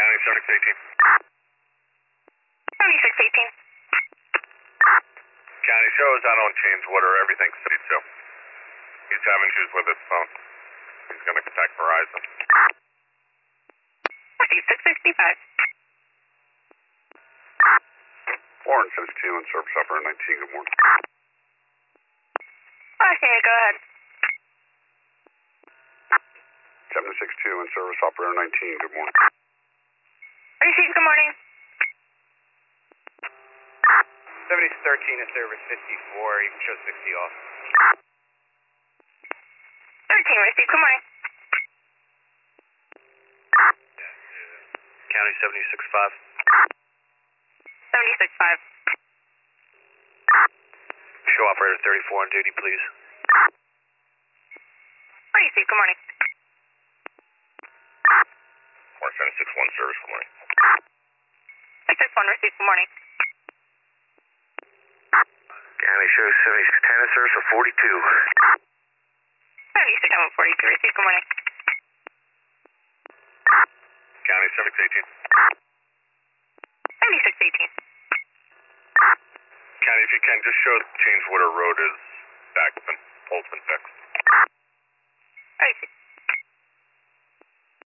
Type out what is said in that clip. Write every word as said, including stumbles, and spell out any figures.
County seventy-six eighteen. seventy-six eighteen. County shows I don't change water, everything's steady still. He's having issues with his phone. He's going to contact Verizon. fifty-six sixty-five. Florence seventy-two and service operator nineteen, good morning. Okay, go ahead. seven six two and service operator nineteen, good morning. Receive, good morning. seventy thirteen and service fifty-four, you can show sixty off. thirteen, receive, good morning. County seventy-six five. seventy-six five. Show operator thirty-four on duty, please. Receive, good morning. Florence seven six one service, good morning. six six one, receive, good morning. County show seventy-six ten and service for forty-two. seventy-six forty-two, receive, good morning. County seventy-six eighteen. seventy-six eighteen. County, if you can, just show Change Water Road is back and pole's been fixed. Receive.